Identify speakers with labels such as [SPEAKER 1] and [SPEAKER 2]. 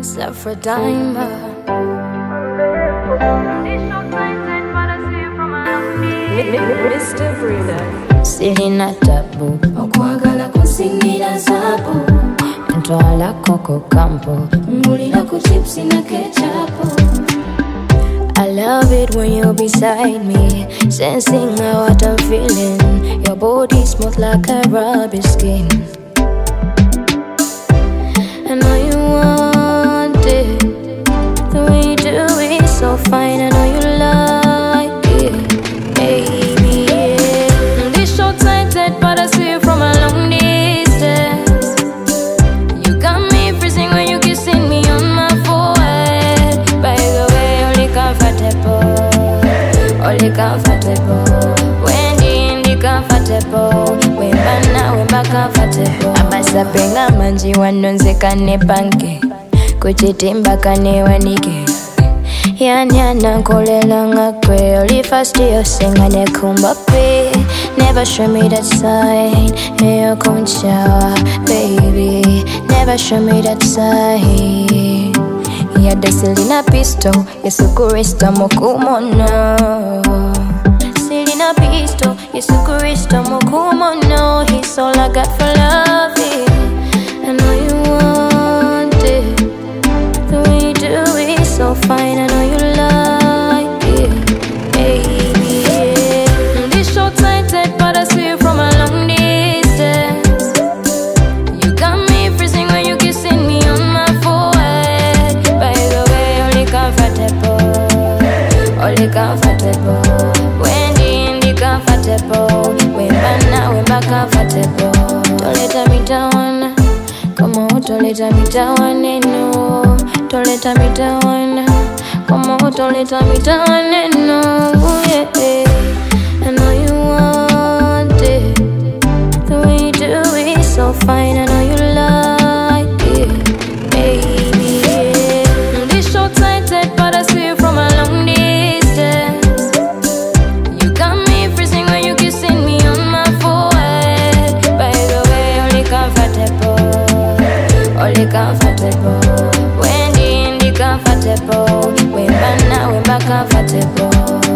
[SPEAKER 1] Safradimer. Mr. Bruno. Sirina tabu okwagala kusingira zaabu ntwala koko kampo mulira ku chips na ketchup. I love it when you're beside me, sensing what I'm feeling. Your body smooth like a rubber skin. I know you want it, the way you do it so fine. I know you like it, baby, yeah. This short sighted, but I see you from a long distance. You got me freezing when you kissing me on my forehead. By the way, only comfortable, when the comfortable, when back comfortable. Abasa penga manji wanonze kane panke, kuchitimba kane wanike. Yani anankolela ngakwe, oli fast yosenga ne kumbape. Never show me that side, eyo konchawa, baby. Never show me that side. Ya desilina pisto, yesukurista mokumono. Silina pisto, yesukurista mokumono. He's all I got for loving. I know you want it, the way you do it so fine. I know you like it, baby, yeah. This short sighted, but I see you from a long distance. You got me freezing when you kissing me on my forehead. By the way, only comfortable, when the comfortable, when back comfortable. Don't let me down, come on, don't let me down, no. Don't let me down, come on, don't let me down, no, yeah. I know you want it, the way you do it so fine. I know you like it, baby, yeah. This short sighted, but I see you from a long distance. You got me freezing when you kissing me on my forehead. By the way, only comfortable, when the comfortable, when back comfortable.